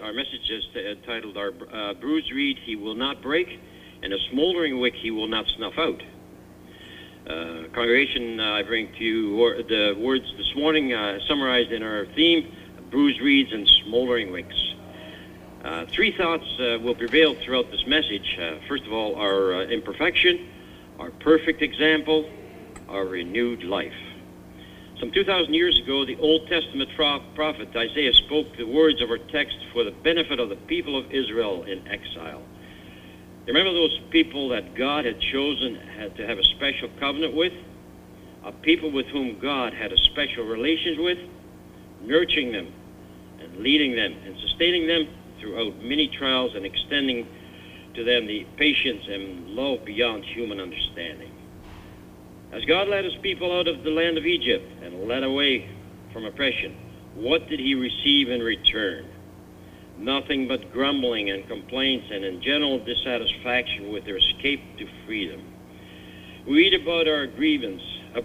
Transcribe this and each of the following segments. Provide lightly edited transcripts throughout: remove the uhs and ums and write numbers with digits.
our message is titled, "Our bruised reed he will not break, and a smoldering wick he will not snuff out." Congregation, I bring to you the words this morning summarized in our theme, bruised reeds and smoldering wicks. Three thoughts will prevail throughout this message. First of all, our imperfection, our perfect example, our renewed life. Some 2,000 years ago, the Old Testament prophet Isaiah spoke the words of our text for the benefit of the people of Israel in exile. Remember those people that God had chosen to have a special covenant with? A people with whom God had a special relation with, nurturing them and leading them and sustaining them throughout many trials and extending to them the patience and love beyond human understanding. As God led his people out of the land of Egypt and led away from oppression, what did he receive in return? Nothing but grumbling and complaints and in general dissatisfaction with their escape to freedom. We read about their grievance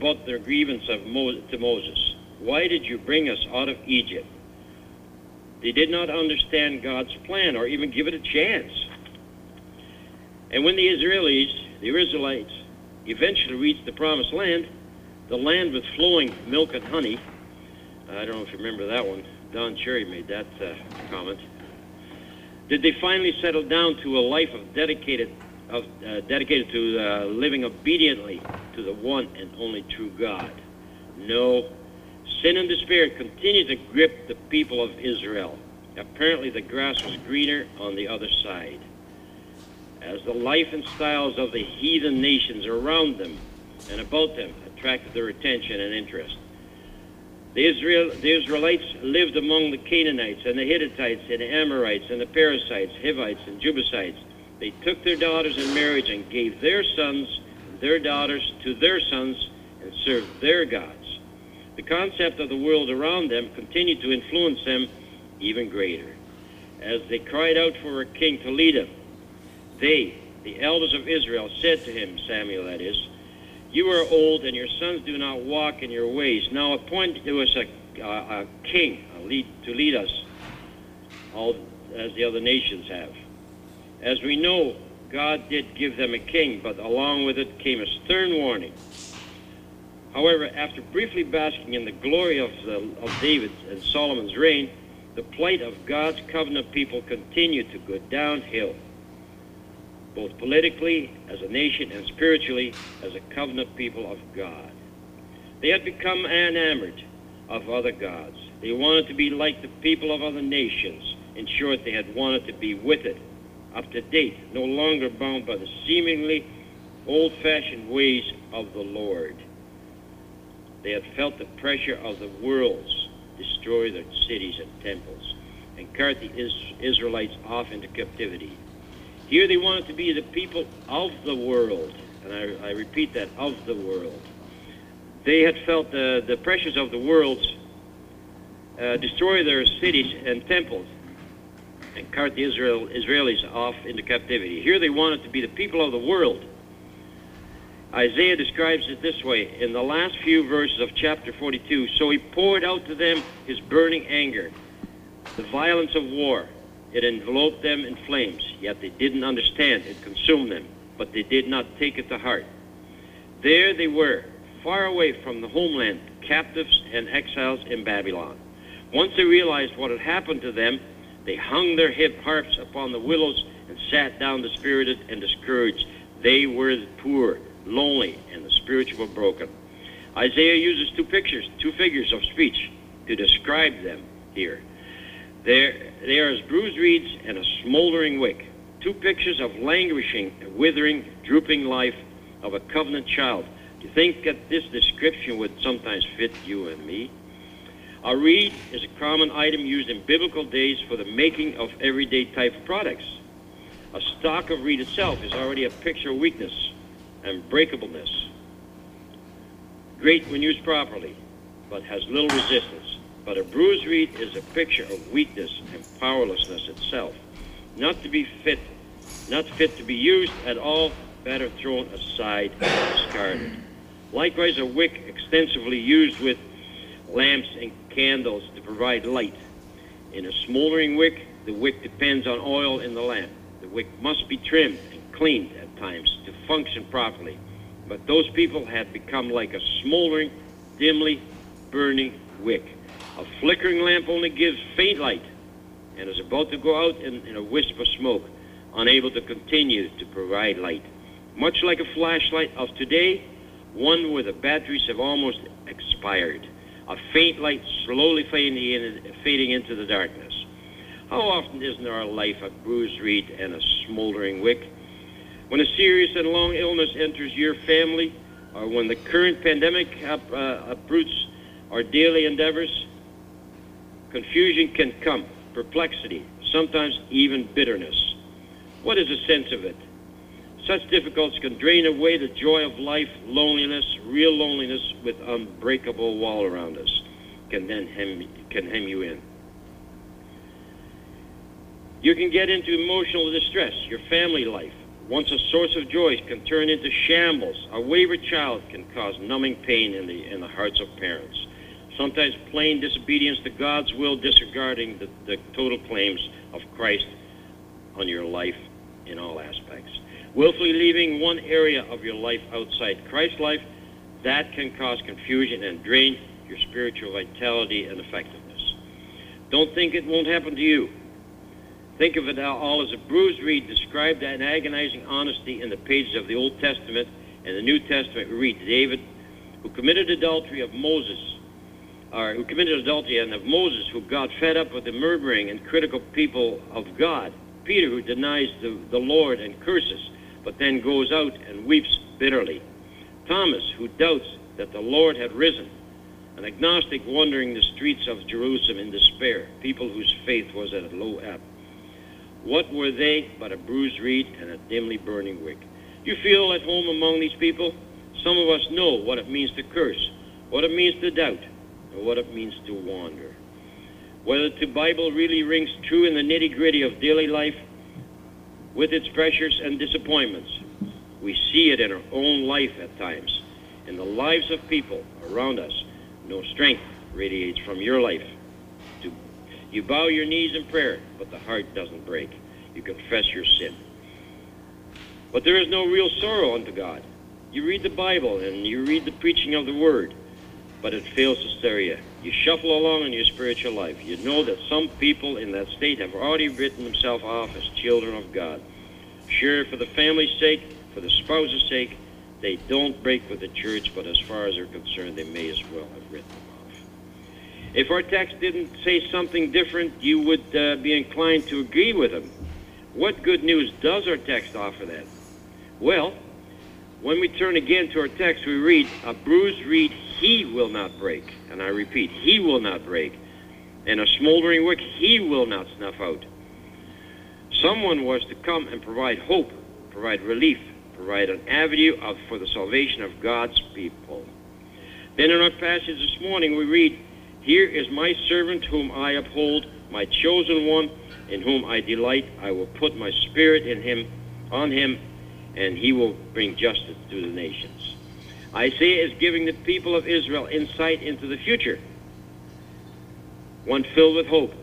to Moses. Why did you bring us out of Egypt? They did not understand God's plan or even give it a chance. And when the Israelites eventually reached the promised land, the land with flowing milk and honey. I don't know if you remember that one. Don Cherry made that comment. Did they finally settle down to a life dedicated to living obediently to the one and only true God? No. Sin and despair continued to grip the people of Israel. Apparently the grass was greener on the other side, as the life and styles of the heathen nations around them and about them attracted their attention and interest. The Israelites lived among the Canaanites and the Hittites and the Amorites and the Perizzites, Hivites and Jebusites. They took their daughters in marriage and gave their sons and their daughters to their sons and served their gods. The concept of the world around them continued to influence them even greater. As they cried out for a king to lead them, they, the elders of Israel, said to him, Samuel that is, "You are old, and your sons do not walk in your ways. Now appoint to us a king to lead us, all as the other nations have." As we know, God did give them a king, but along with it came a stern warning. However, after briefly basking in the glory of David's and Solomon's reign, the plight of God's covenant people continued to go downhill, both politically as a nation and spiritually as a covenant people of God. They had become enamored of other gods. They wanted to be like the people of other nations. In short, they had wanted to be with it, up to date, no longer bound by the seemingly old-fashioned ways of the Lord. They had felt the pressure of the world's destroy their cities and temples and cart the Israelites off into captivity. Here they wanted to be the people of the world, and I repeat that, of the world. They had felt the pressures of the world destroy their cities and temples and cart the Israelis off into captivity. Here they wanted to be the people of the world. Isaiah describes it this way in the last few verses of chapter 42. So he poured out to them his burning anger, the violence of war. It enveloped them in flames, yet they didn't understand. It consumed them, but they did not take it to heart. There they were, far away from the homeland, captives and exiles in Babylon. Once they realized what had happened to them, they hung their hip harps upon the willows and sat down dispirited and discouraged. They were poor, lonely, and the spiritual broken. Isaiah uses two figures of speech to describe them here. They are as bruised reeds and a smoldering wick, two pictures of languishing, withering, drooping life of a covenant child. Do you think that this description would sometimes fit you and me? A reed is a common item used in biblical days for the making of everyday type products. A stalk of reed itself is already a picture of weakness and breakableness. Great when used properly, but has little resistance. But a bruised reed is a picture of weakness and powerlessness itself, not fit to be used at all, better thrown aside and discarded. Likewise, a wick extensively used with lamps and candles to provide light. In a smoldering wick, The wick depends on oil in the lamp. The wick must be trimmed and cleaned at times to function properly. But those people had become like a smoldering, dimly burning wick. A flickering lamp only gives faint light and is about to go out in a wisp of smoke, unable to continue to provide light. Much like a flashlight of today, one where the batteries have almost expired. A faint light slowly fading into the darkness. How often isn't our life a bruised reed and a smoldering wick? When a serious and long illness enters your family, or when the current pandemic uproots our daily endeavors, confusion can come, perplexity, sometimes even bitterness. What is the sense of it? Such difficulties can drain away the joy of life. Loneliness, real loneliness with unbreakable wall around us, can hem you in. You can get into emotional distress. Your family life, once a source of joy, can turn into shambles. A wayward child can cause numbing pain in the hearts of parents. Sometimes plain disobedience to God's will, disregarding the total claims of Christ on your life in all aspects. Willfully leaving one area of your life outside Christ's life, that can cause confusion and drain your spiritual vitality and effectiveness. Don't think it won't happen to you. Think of it all as a bruised reed described in agonizing honesty in the pages of the Old Testament. And the New Testament, we read David, who committed adultery and of Moses, who got fed up with the murmuring and critical people of God. Peter, who denies the Lord and curses, but then goes out and weeps bitterly. Thomas, who doubts that the Lord had risen. An agnostic wandering the streets of Jerusalem in despair, people whose faith was at a low ebb. What were they but a bruised reed and a dimly burning wick? You feel at home among these people? Some of us know what it means to curse, what it means to doubt, and what it means to wander. Whether the Bible really rings true in the nitty-gritty of daily life, with its pressures and disappointments, we see it in our own life at times, in the lives of people around us. No strength radiates from your life. You bow your knees in prayer, but the heart doesn't break. You confess your sin. But there is no real sorrow unto God. You read the Bible and you read the preaching of the Word, but it fails to stir you. You shuffle along in your spiritual life. You know that some people in that state have already written themselves off as children of God. Sure, for the family's sake, for the spouse's sake, they don't break with the church, but as far as they're concerned, they may as well have written them off. If our text didn't say something different, you would be inclined to agree with him. What good news does our text offer then? Well, when we turn again to our text, we read, a bruised reed he will not break. And I repeat, he will not break. And a smoldering wick he will not snuff out. Someone was to come and provide hope, provide relief, provide an avenue for the salvation of God's people. Then in our passage this morning we read, here is my servant whom I uphold, my chosen one, in whom I delight. I will put my spirit on him, and he will bring justice to the nations. Isaiah is giving the people of Israel insight into the future, one filled with hope.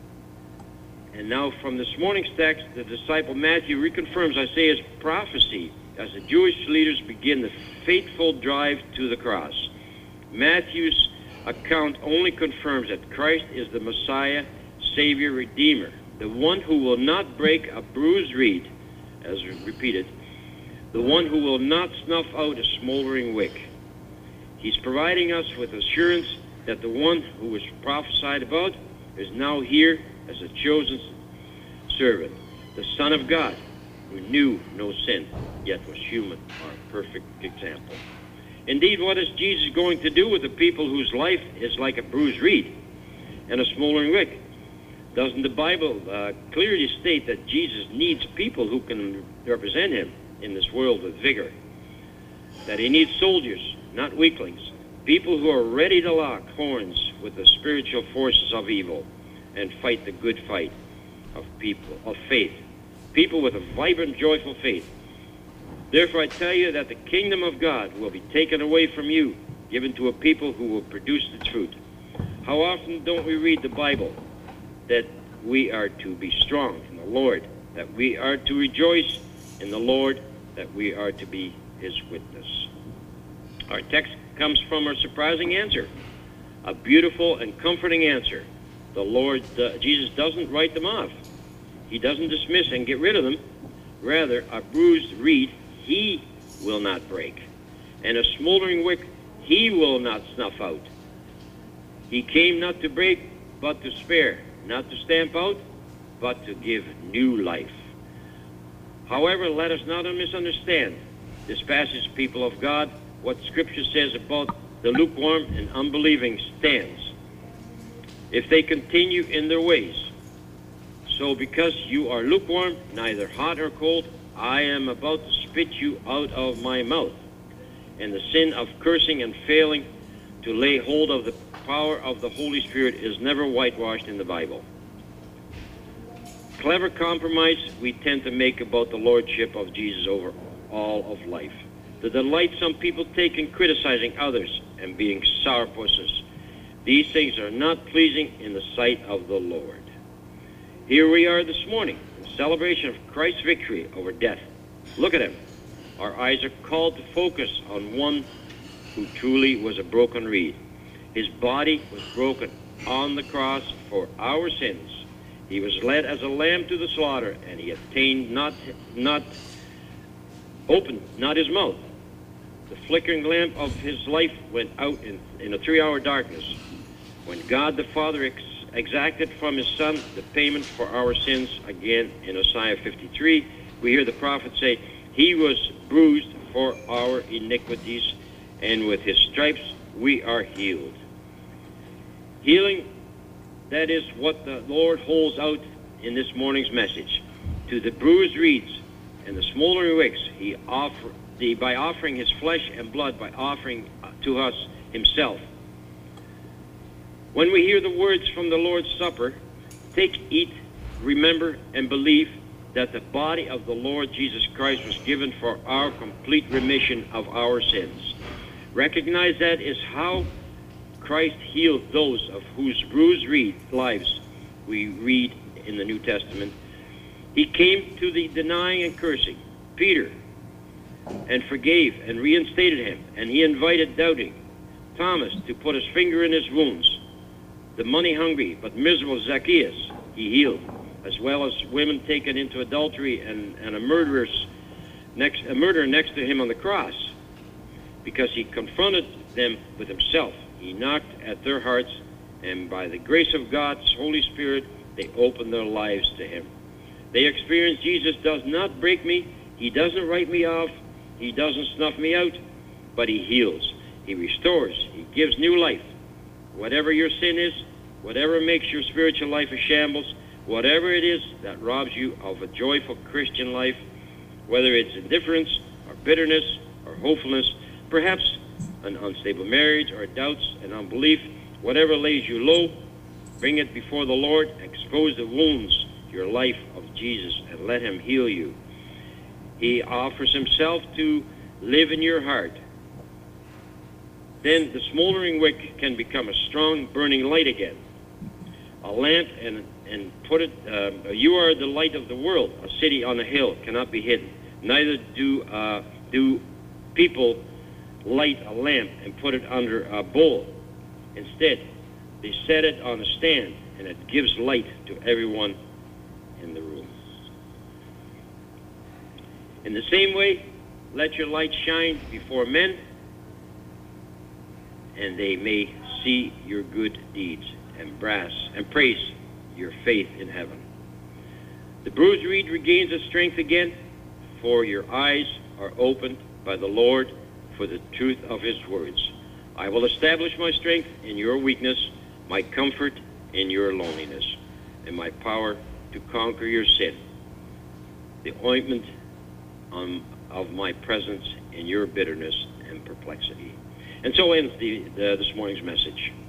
And now from this morning's text, the disciple Matthew reconfirms Isaiah's prophecy as the Jewish leaders begin the fateful drive to the cross. Matthew's account only confirms that Christ is the Messiah, Savior, Redeemer, the one who will not break a bruised reed, as repeated, the one who will not snuff out a smoldering wick. He's providing us with assurance that the one who was prophesied about is now here as a chosen servant, the Son of God, who knew no sin, yet was human, our perfect example. Indeed, what is Jesus going to do with the people whose life is like a bruised reed and a smoldering wick? Doesn't the Bible clearly state that Jesus needs people who can represent him in this world with vigor? That he needs soldiers, not weaklings, people who are ready to lock horns with the spiritual forces of evil and fight the good fight of people of faith, people with a vibrant, joyful faith. Therefore, I tell you that the kingdom of God will be taken away from you, given to a people who will produce its fruit. How often don't we read the Bible that we are to be strong in the Lord, that we are to rejoice in the Lord, that we are to be his witness. Our text comes from a surprising answer, a beautiful and comforting answer. The Lord, Jesus doesn't write them off. He doesn't dismiss and get rid of them. Rather, a bruised reed he will not break, and a smoldering wick he will not snuff out. He came not to break, but to spare, not to stamp out, but to give new life. However, let us not misunderstand this passage, people of God. What Scripture says about the lukewarm and unbelieving stands. If they continue in their ways. So because you are lukewarm, neither hot or cold, I am about to spit you out of my mouth. And the sin of cursing and failing to lay hold of the power of the Holy Spirit is never whitewashed in the Bible. Clever compromise we tend to make about the lordship of Jesus over all of life. The delight some people take in criticizing others and being sourpusses. These things are not pleasing in the sight of the Lord. Here we are this morning in celebration of Christ's victory over death. Look at him. Our eyes are called to focus on one who truly was a broken reed. His body was broken on the cross for our sins. He was led as a lamb to the slaughter, and he obtained opened not his mouth. The flickering lamp of his life went out in a 3-hour darkness. When God the Father exacted from his Son the payment for our sins, again in Isaiah 53, we hear the prophet say, he was bruised for our iniquities, and with his stripes we are healed. Healing, that is what the Lord holds out in this morning's message. To the bruised reeds and the smoldering wicks, by offering his flesh and blood, by offering to us himself. When we hear the words from the Lord's Supper, take, eat, remember, and believe that the body of the Lord Jesus Christ was given for our complete remission of our sins. Recognize that is how Christ healed those of whose bruised lives we read in the New Testament. He came to the denying and cursing Peter and forgave and reinstated him, and he invited doubting Thomas to put his finger in his wounds. The money-hungry but miserable Zacchaeus he healed, as well as women taken into adultery and a murderer next to him on the cross. Because he confronted them with himself, he knocked at their hearts, and by the grace of God's Holy Spirit, they opened their lives to him. They experienced Jesus does not break me, he doesn't write me off, he doesn't snuff me out, but he heals, he restores, he gives new life. Whatever your sin is, whatever makes your spiritual life a shambles, whatever it is that robs you of a joyful Christian life, whether it's indifference or bitterness or hopefulness, perhaps an unstable marriage or doubts and unbelief, whatever lays you low, bring it before the Lord, expose the wounds to your life of Jesus, and let him heal you. He offers himself to live in your heart. Then the smoldering wick can become a strong, burning light again. A lamp and put it, you are the light of the world. A city on a hill cannot be hidden. Neither do people light a lamp and put it under a bowl. Instead, they set it on a stand, and it gives light to everyone in the room. In the same way, let your light shine before men, and they may see your good deeds and praise your faith in heaven. The bruised reed regains its strength again, for your eyes are opened by the Lord for the truth of his words. I will establish my strength in your weakness, my comfort in your loneliness, and my power to conquer your sin. The ointment of my presence in your bitterness and perplexity. And so ends this morning's message.